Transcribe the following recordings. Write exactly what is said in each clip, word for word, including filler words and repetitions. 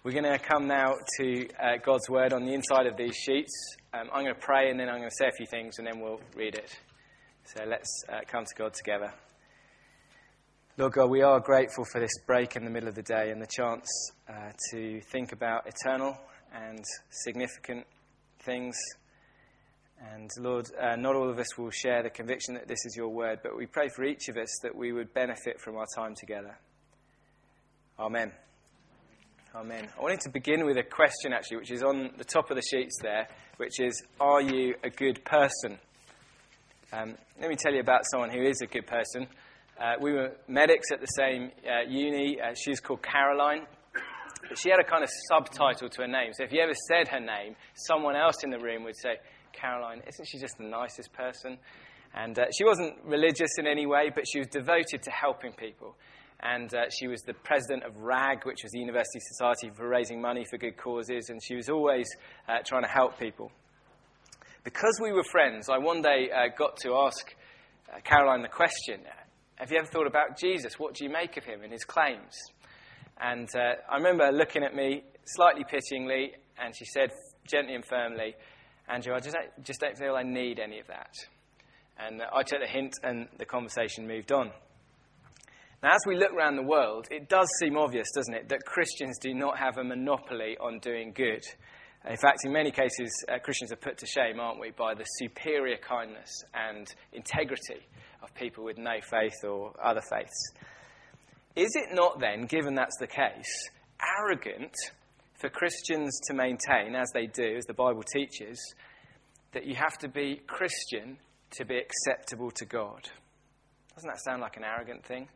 We're going to come now to uh, God's Word on the inside of these sheets. Um, I'm going to pray and then I'm going to say a few things and then we'll read it. So let's uh, come to God together. Lord God, we are grateful for this break in the middle of the day and the chance uh, to think about eternal and significant things. And Lord, uh, not all of us will share the conviction that this is your Word, but we pray for each of us that we would benefit from our time together. Amen. Amen. I wanted to begin with a question, actually, which is on the top of the sheets there, which is, are you a good person? Um, let me tell you about someone who is a good person. Uh, we were medics at the same uh, uni. Uh, she's called Caroline. But she had a kind of subtitle to her name. So if you ever said her name, someone else in the room would say, Caroline, isn't she just the nicest person? And uh, she wasn't religious in any way, but she was devoted to helping people. And uh, she was the president of RAG, which was the University Society for Raising Money for Good Causes, and she was always uh, trying to help people. Because we were friends, I one day uh, got to ask uh, Caroline the question, have you ever thought about Jesus? What do you make of him and his claims? And uh, I remember looking at me slightly pityingly, and she said gently and firmly, Andrew, I just, I just don't feel I need any of that. And uh, I took the hint, and the conversation moved on. Now, as we look around the world, it does seem obvious, doesn't it, that Christians do not have a monopoly on doing good. In fact, in many cases, uh, Christians are put to shame, aren't we, by the superior kindness and integrity of people with no faith or other faiths. Is it not then, given that's the case, arrogant for Christians to maintain, as they do, as the Bible teaches, that you have to be Christian to be acceptable to God? Doesn't that sound like an arrogant thing?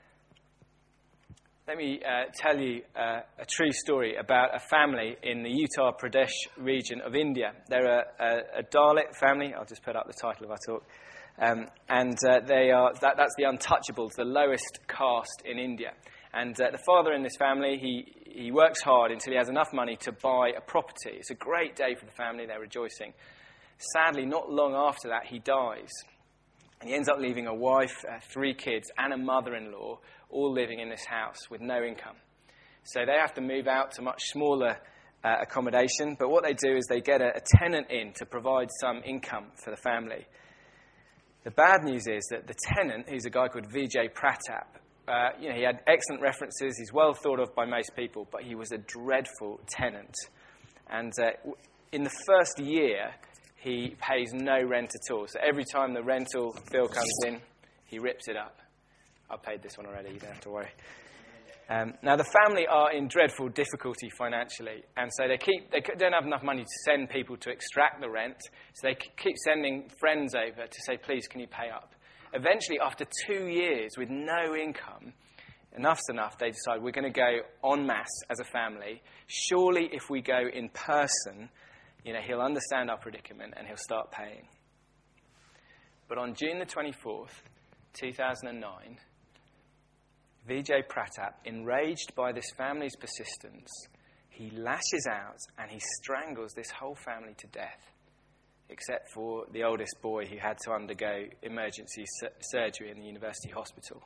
Let me uh, tell you uh, a true story about a family in the Uttar Pradesh region of India. They're a, a, a Dalit family. I'll just put up the title of our talk. Um, and uh, they are that, that's the untouchables, the lowest caste in India. And uh, the father in this family, he, he works hard until he has enough money to buy a property. It's a great day for the family. They're rejoicing. Sadly, not long after that, he dies. And he ends up leaving a wife, uh, three kids, and a mother-in-law, all living in this house with no income. So they have to move out to much smaller uh, accommodation. But what they do is they get a, a tenant in to provide some income for the family. The bad news is that the tenant, who's a guy called Vijay Pratap, uh, you know, he had excellent references. He's well thought of by most people, but he was a dreadful tenant. And uh, in the first year, he pays no rent at all. So every time the rental bill comes in, he rips it up. I've paid this one already, you don't have to worry. Um, now, the family are in dreadful difficulty financially, and so they keep they don't have enough money to send people to extract the rent, so they keep sending friends over to say, please, can you pay up? Eventually, after two years with no income, enough's enough, they decide we're going to go en masse as a family. Surely, if we go in person, you know, he'll understand our predicament and he'll start paying. But on June the twenty-fourth, two thousand nine, Vijay Pratap, enraged by this family's persistence, he lashes out and he strangles this whole family to death, except for the oldest boy who had to undergo emergency su- surgery in the university hospital.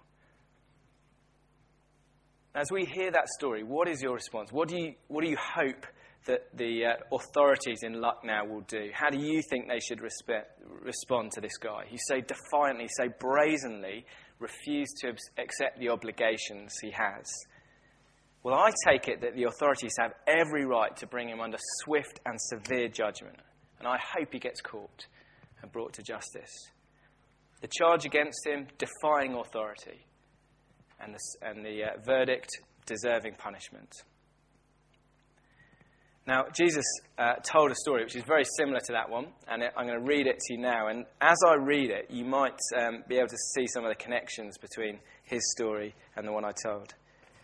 As we hear that story, what is your response? What do you, what do you hope that the uh, authorities in Lucknow will do? How do you think they should respe- respond to this guy? He so defiantly, so brazenly refused to accept the obligations he has. Well, I take it that the authorities have every right to bring him under swift and severe judgment, and I hope he gets caught and brought to justice. The charge against him, defying authority, and the, and the uh, verdict, deserving punishment. Now, Jesus uh, told a story which is very similar to that one, and I'm going to read it to you now. And as I read it, you might um, be able to see some of the connections between his story and the one I told.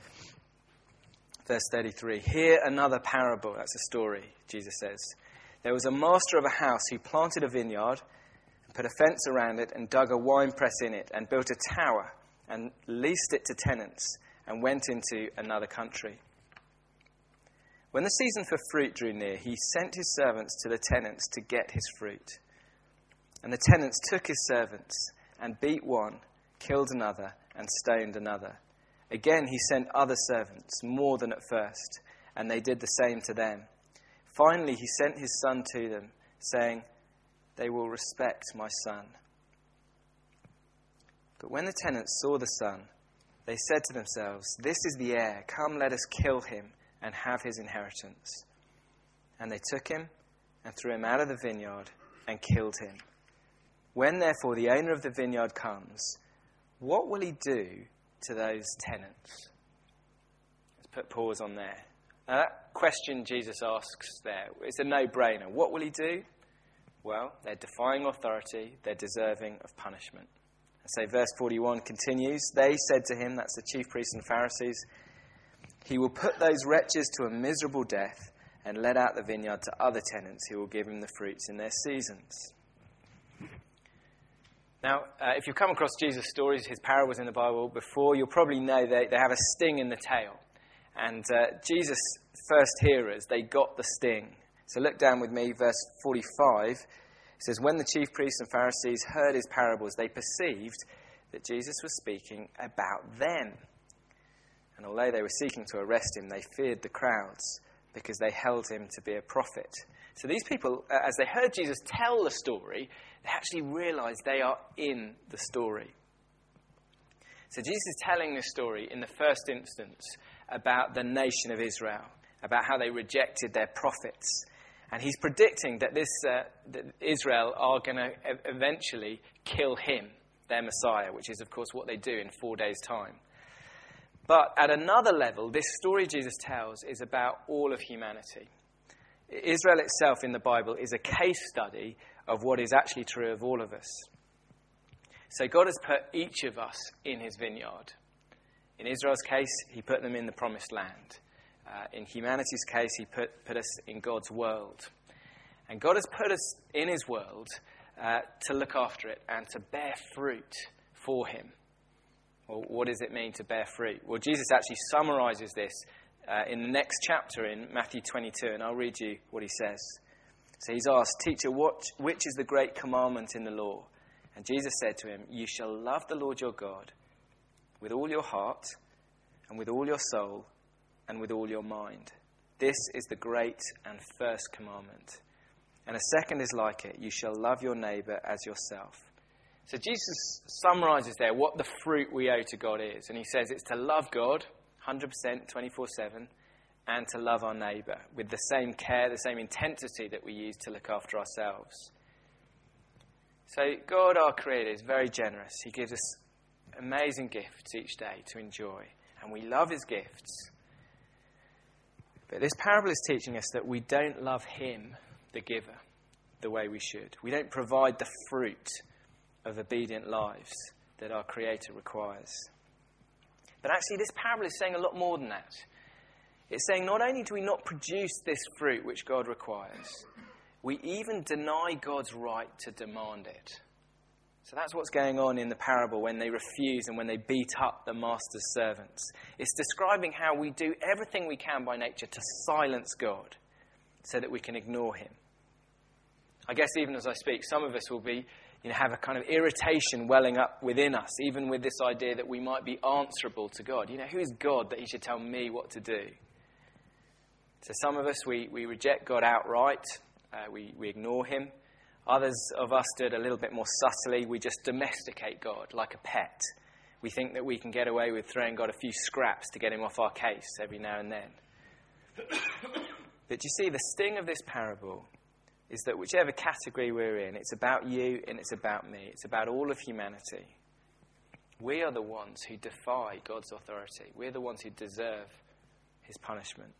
Verse thirty-three, hear another parable. That's a story, Jesus says. There was a master of a house who planted a vineyard and put a fence around it and dug a winepress in it and built a tower and leased it to tenants and went into another country. When the season for fruit drew near, he sent his servants to the tenants to get his fruit. And the tenants took his servants and beat one, killed another, and stoned another. Again he sent other servants, more than at first, and they did the same to them. Finally, he sent his son to them, saying, "They will respect my son." But when the tenants saw the son, they said to themselves, "This is the heir. Come, let us kill him and have his inheritance." And they took him and threw him out of the vineyard and killed him. When therefore the owner of the vineyard comes, what will he do to those tenants? Let's put pause on there. Now that question Jesus asks there, it's a no-brainer. What will he do? Well, they're defying authority. They're deserving of punishment. And so verse forty-one continues. They said to him, that's the chief priests and Pharisees, "He will put those wretches to a miserable death and let out the vineyard to other tenants who will give him the fruits in their seasons." Now, uh, if you've come across Jesus' stories, his parables in the Bible before, you'll probably know they, they have a sting in the tail. And uh, Jesus' first hearers, they got the sting. So look down with me, verse forty-five. It says, "When the chief priests and Pharisees heard his parables, they perceived that Jesus was speaking about them. And although they were seeking to arrest him, they feared the crowds, because they held him to be a prophet." So these people, uh, as they heard Jesus tell the story, they actually realized they are in the story. So Jesus is telling this story in the first instance about the nation of Israel, about how they rejected their prophets. And he's predicting that this uh, that Israel are going to eventually kill him, their Messiah, which is, of course, what they do in four days' time. But at another level, this story Jesus tells is about all of humanity. Israel itself in the Bible is a case study of what is actually true of all of us. So God has put each of us in his vineyard. In Israel's case, he put them in the promised land. Uh, in humanity's case, he put, put us in God's world. And God has put us in his world uh, to look after it and to bear fruit for him. Well, what does it mean to bear fruit? Well, Jesus actually summarizes this uh, in the next chapter in Matthew twenty-two, and I'll read you what he says. So he's asked, "Teacher, what, which is the great commandment in the law?" And Jesus said to him, "You shall love the Lord your God with all your heart and with all your soul and with all your mind. This is the great and first commandment. And a second is like it. You shall love your neighbour as yourself." So Jesus summarizes there what the fruit we owe to God is. And he says it's to love God one hundred percent, twenty-four seven, and to love our neighbour with the same care, the same intensity that we use to look after ourselves. So God, our Creator, is very generous. He gives us amazing gifts each day to enjoy. And we love his gifts. But this parable is teaching us that we don't love him, the giver, the way we should. We don't provide the fruit of obedient lives that our Creator requires. But actually, this parable is saying a lot more than that. It's saying not only do we not produce this fruit which God requires, we even deny God's right to demand it. So that's what's going on in the parable when they refuse and when they beat up the master's servants. It's describing how we do everything we can by nature to silence God so that we can ignore him. I guess even as I speak, some of us will be, you know, have a kind of irritation welling up within us, even with this idea that we might be answerable to God. You know, who is God that he should tell me what to do? So some of us, we, we reject God outright. Uh, we, we ignore him. Others of us do it a little bit more subtly. We just domesticate God like a pet. We think that we can get away with throwing God a few scraps to get him off our case every now and then. But you see, the sting of this parable is that whichever category we're in, it's about you and it's about me. It's about all of humanity. We are the ones who defy God's authority. We're the ones who deserve his punishment.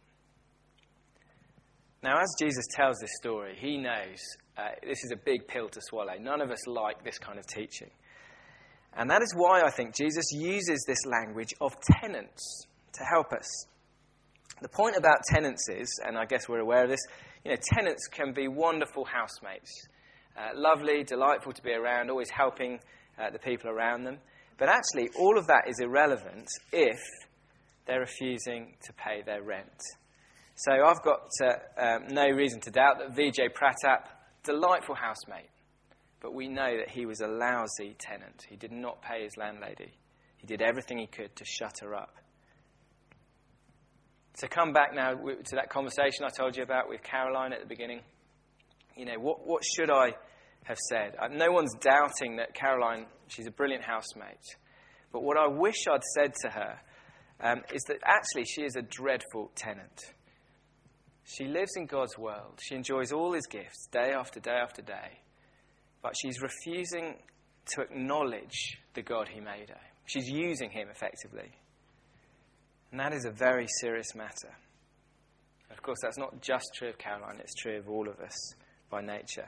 Now, as Jesus tells this story, he knows uh, this is a big pill to swallow. None of us like this kind of teaching. And that is why I think Jesus uses this language of tenants to help us. The point about tenants is, and I guess we're aware of this, you know, tenants can be wonderful housemates. Uh, lovely, delightful to be around, always helping uh, the people around them. But actually, all of that is irrelevant if they're refusing to pay their rent. So I've got uh, um, no reason to doubt that Vijay Pratap, delightful housemate, but we know that he was a lousy tenant. He did not pay his landlady. He did everything he could to shut her up. So come back now to that conversation I told you about with Caroline at the beginning. You know, what, what should I have said? Uh, no one's doubting that Caroline, she's a brilliant housemate. But what I wish I'd said to her um, is that actually she is a dreadful tenant. She lives in God's world. She enjoys all his gifts day after day after day. But she's refusing to acknowledge the God he made her. She's using him effectively. And that is a very serious matter. Of course, that's not just true of Caroline, it's true of all of us by nature.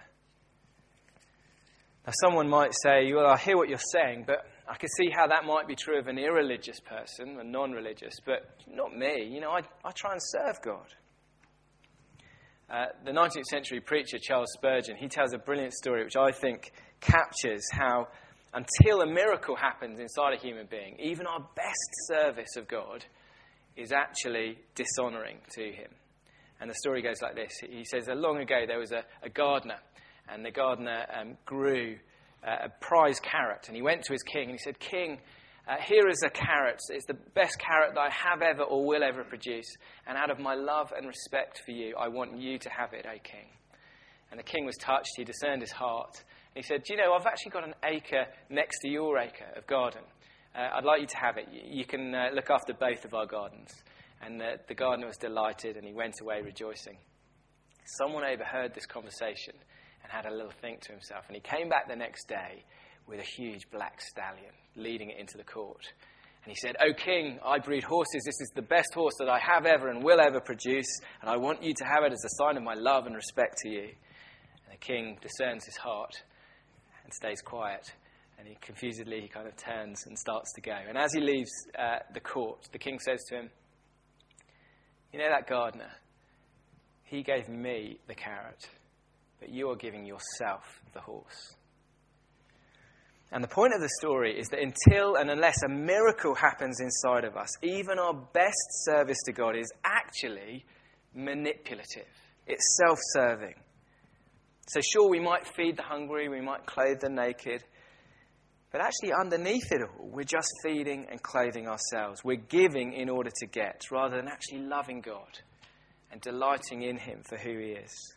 Now, someone might say, well, I hear what you're saying, but I can see how that might be true of an irreligious person, a non-religious, but not me. You know, I, I try and serve God. Uh, the nineteenth century preacher Charles Spurgeon, he tells a brilliant story which I think captures how until a miracle happens inside a human being, even our best service of God is actually dishonouring to him. And the story goes like this. He says that long ago there was a, a gardener, and the gardener um, grew uh, a prize carrot, and he went to his king and he said, King, uh, here is a carrot. It's the best carrot that I have ever or will ever produce, and out of my love and respect for you, I want you to have it, O king. And the king was touched. He discerned his heart. And he said, do you know, I've actually got an acre next to your acre of garden. Uh, I'd like you to have it. You can uh, look after both of our gardens. And uh, the gardener was delighted, and he went away rejoicing. Someone overheard this conversation and had a little think to himself. And he came back the next day with a huge black stallion, leading it into the court. And he said, O king, I breed horses. This is the best horse that I have ever and will ever produce. And I want you to have it as a sign of my love and respect to you. And the king discerns his heart and stays quiet. And he confusedly he kind of turns and starts to go. And as he leaves uh, the court, the king says to him, you know that gardener? He gave me the carrot, but you are giving yourself the horse. And the point of the story is that until and unless a miracle happens inside of us, even our best service to God is actually manipulative. It's self-serving. So sure, we might feed the hungry, we might clothe the naked, but actually underneath it all, we're just feeding and clothing ourselves. We're giving in order to get, rather than actually loving God and delighting in him for who he is.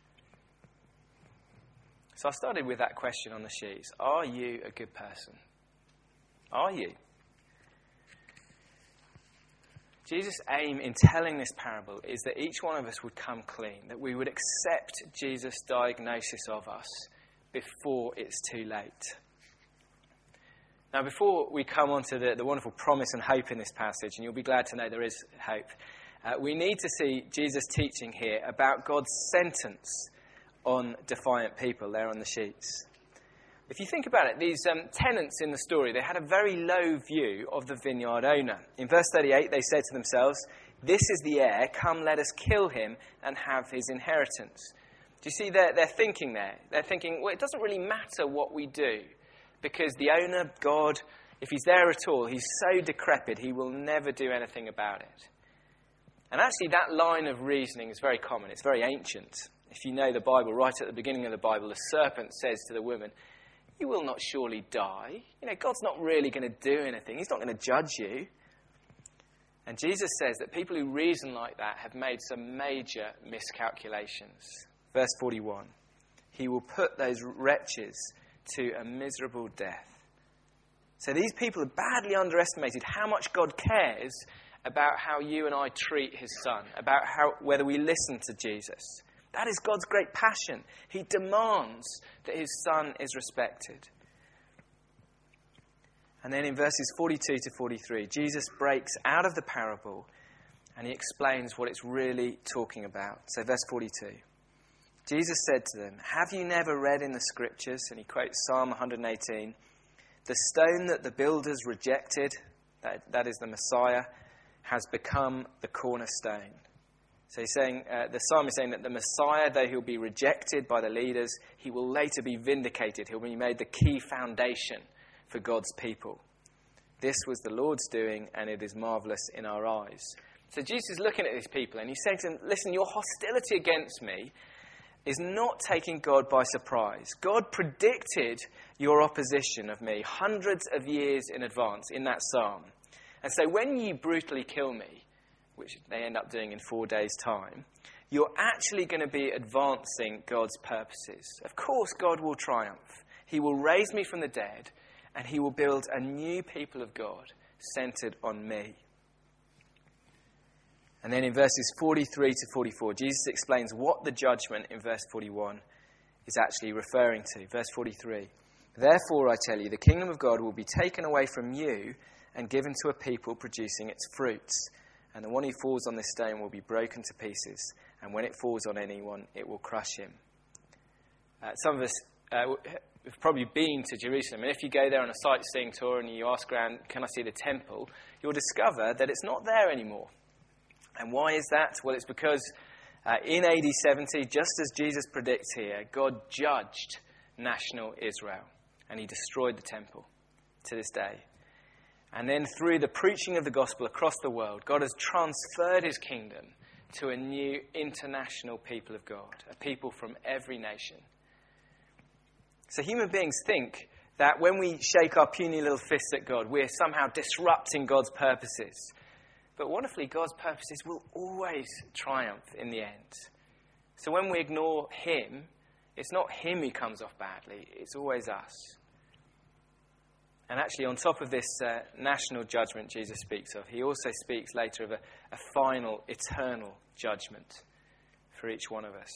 So I started with that question on the sheets. Are you a good person? Are you? Jesus' aim in telling this parable is that each one of us would come clean, that we would accept Jesus' diagnosis of us before it's too late. Now, before we come on to the, the wonderful promise and hope in this passage, and you'll be glad to know there is hope, uh, we need to see Jesus' teaching here about God's sentence on defiant people there on the sheets. If you think about it, these um, tenants in the story, they had a very low view of the vineyard owner. In verse thirty-eight, they said to themselves, this is the heir, come let us kill him and have his inheritance. Do you see their, their thinking there? They're thinking, well, it doesn't really matter what we do, because the owner, God, if he's there at all, he's so decrepit, he will never do anything about it. And actually that line of reasoning is very common. It's very ancient. If you know the Bible, right at the beginning of the Bible, the serpent says to the woman, you will not surely die. You know, God's not really going to do anything. He's not going to judge you. And Jesus says that people who reason like that have made some major miscalculations. Verse forty-one, he will put those wretches to a miserable death. So these people have badly underestimated how much God cares about how you and I treat his son, about how whether we listen to Jesus. That is God's great passion. He demands that his son is respected. And then in verses forty-two to forty-three, Jesus breaks out of the parable and he explains what it's really talking about. So verse forty-two, Jesus said to them, have you never read in the scriptures, and he quotes Psalm one eighteen, the stone that the builders rejected, that, that is the Messiah, has become the cornerstone. So he's saying, uh, the psalm is saying that the Messiah, though he'll be rejected by the leaders, he will later be vindicated. He'll be made the key foundation for God's people. This was the Lord's doing, and it is marvellous in our eyes. So Jesus is looking at these people, and he's saying to them, listen, your hostility against me is not taking God by surprise. God predicted your opposition of me hundreds of years in advance in that psalm. And so when you brutally kill me, which they end up doing in four days' time, you're actually going to be advancing God's purposes. Of course, God will triumph. He will raise me from the dead, and he will build a new people of God centered on me. And then in verses forty-three to forty-four, Jesus explains what the judgment in verse forty-one is actually referring to. Verse forty-three, therefore I tell you, the kingdom of God will be taken away from you and given to a people producing its fruits. And the one who falls on this stone will be broken to pieces, and when it falls on anyone, it will crush him. Uh, some of us uh, have probably been to Jerusalem, and if you go there on a sightseeing tour and you ask around, can I see the temple, you'll discover that it's not there anymore. And why is that? Well, it's because uh, in A D seventy, just as Jesus predicts here, God judged national Israel, and he destroyed the temple to this day. And then through the preaching of the gospel across the world, God has transferred his kingdom to a new international people of God, a people from every nation. So human beings think that when we shake our puny little fists at God, we're somehow disrupting God's purposes. But wonderfully, God's purposes will always triumph in the end. So when we ignore him, it's not him who comes off badly, it's always us. And actually, on top of this uh, national judgment Jesus speaks of, he also speaks later of a, a final, eternal judgment for each one of us.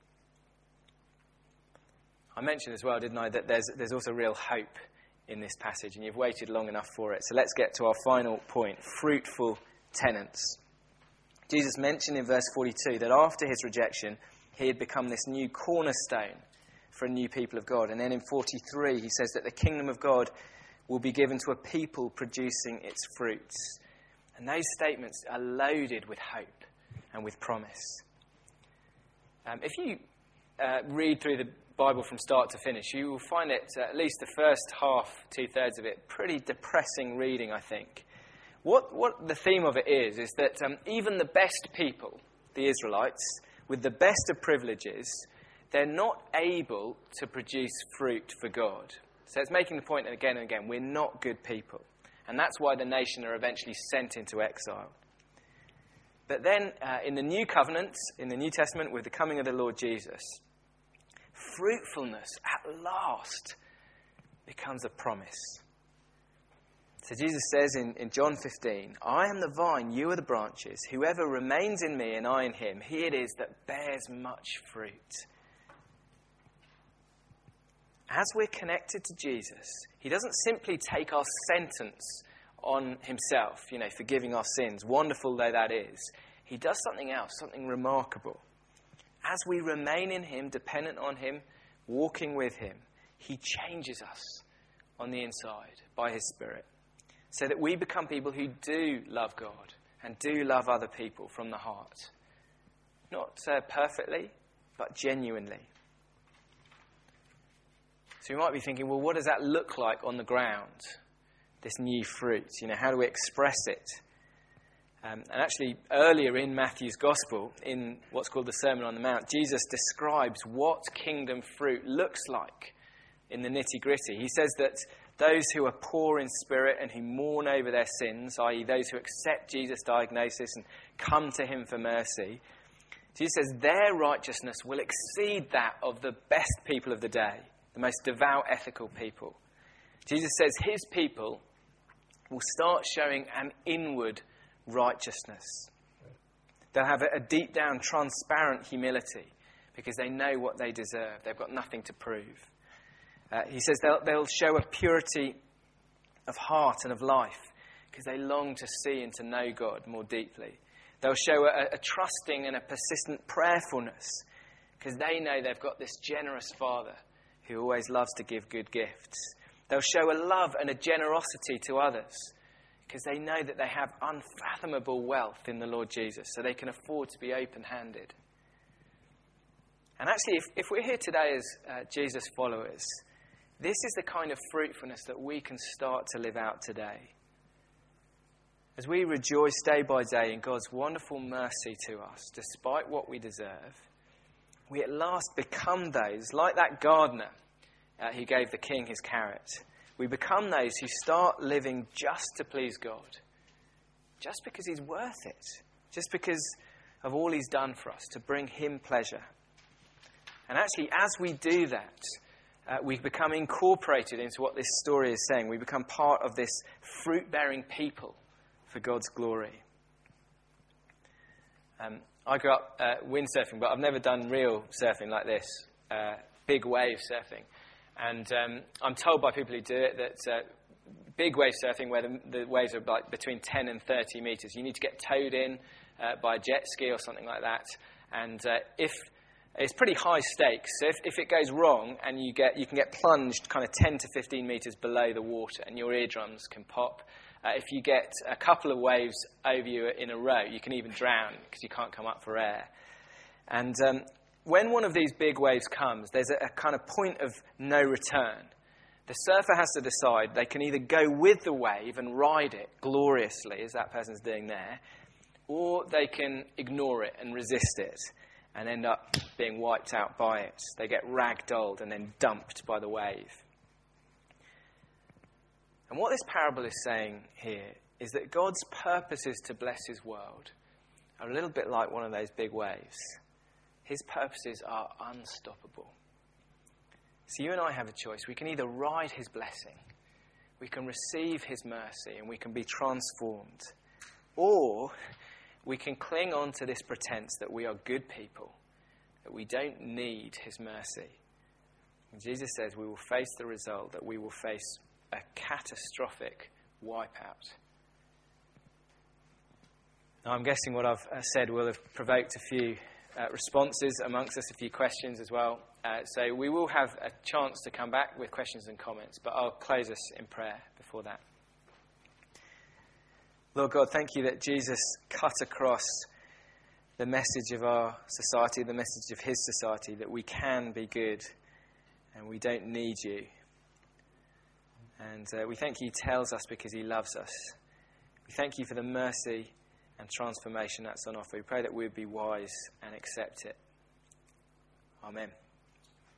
I mentioned as well, didn't I, that there's, there's also real hope in this passage, and you've waited long enough for it. So let's get to our final point, fruitful tenants. Jesus mentioned in verse forty-two that after his rejection, he had become this new cornerstone for a new people of God. And then in forty-three, he says that the kingdom of God will be given to a people producing its fruits. And those statements are loaded with hope and with promise. Um, if you uh, read through the Bible from start to finish, you will find it, uh, at least the first half, two-thirds of it, pretty depressing reading, I think. What, what the theme of it is, is that um, even the best people, the Israelites, with the best of privileges, they're not able to produce fruit for God. So it's making the point again and again, we're not good people. And that's why the nation are eventually sent into exile. But then uh, in the New Covenant, in the New Testament, with the coming of the Lord Jesus, fruitfulness at last becomes a promise. So Jesus says in, in John fifteen, I am the vine, you are the branches. Whoever remains in me and I in him, he it is that bears much fruit. As we're connected to Jesus, he doesn't simply take our sentence on himself, you know, forgiving our sins, wonderful though that is. He does something else, something remarkable. As we remain in him, dependent on him, walking with him, he changes us on the inside by his Spirit, so that we become people who do love God and do love other people from the heart. Not uh, perfectly, but genuinely. So you might be thinking, well, what does that look like on the ground? This new fruit, you know, how do we express it? Um, and actually, earlier in Matthew's Gospel, in what's called the Sermon on the Mount, Jesus describes what kingdom fruit looks like in the nitty-gritty. He says that those who are poor in spirit and who mourn over their sins, that is those who accept Jesus' diagnosis and come to him for mercy, Jesus says their righteousness will exceed that of the best people of the day, the most devout, ethical people. Jesus says his people will start showing an inward righteousness. They'll have a deep down, transparent humility because they know what they deserve. They've got nothing to prove. Uh, he says they'll, they'll show a purity of heart and of life because they long to see and to know God more deeply. They'll show a, a trusting and a persistent prayerfulness because they know they've got this generous Father who always loves to give good gifts. They'll show a love and a generosity to others because they know that they have unfathomable wealth in the Lord Jesus, so they can afford to be open-handed. And actually, if, if we're here today as uh, Jesus followers, this is the kind of fruitfulness that we can start to live out today. As we rejoice day by day in God's wonderful mercy to us, despite what we deserve, we at last become those, like that gardener uh, who gave the king his carrot. We become those who start living just to please God, just because he's worth it, just because of all he's done for us, to bring him pleasure. And actually, as we do that, uh, we become incorporated into what this story is saying. We become part of this fruit-bearing people for God's glory. Um, I grew up uh, windsurfing, but I've never done real surfing like this, uh, big wave surfing. And um, I'm told by people who do it that uh, big wave surfing, where the, the waves are like between ten and thirty metres, you need to get towed in uh, by a jet ski or something like that. And uh, if it's pretty high stakes, so if, if it goes wrong and you get you can get plunged kind of ten to fifteen metres below the water, and your eardrums can pop. Uh, if you get a couple of waves over you in a row, you can even drown because you can't come up for air. And um, when one of these big waves comes, there's a, a kind of point of no return. The surfer has to decide they can either go with the wave and ride it gloriously, as that person's doing there, or they can ignore it and resist it and end up being wiped out by it. They get ragdolled and then dumped by the wave. And what this parable is saying here is that God's purposes to bless his world are a little bit like one of those big waves. His purposes are unstoppable. So you and I have a choice. We can either ride his blessing, we can receive his mercy, and we can be transformed. Or we can cling on to this pretense that we are good people, that we don't need his mercy. And Jesus says we will face the result, that we will face a catastrophic wipeout. Now, I'm guessing what I've uh, said will have provoked a few uh, responses amongst us, a few questions as well. Uh, so we will have a chance to come back with questions and comments, but I'll close us in prayer before that. Lord God, thank you that Jesus cut across the message of our society, the message of his society, that we can be good and we don't need you. And uh, we thank you he tells us because he loves us. We thank you for the mercy and transformation that's on offer. We pray that we would be wise and accept it. Amen.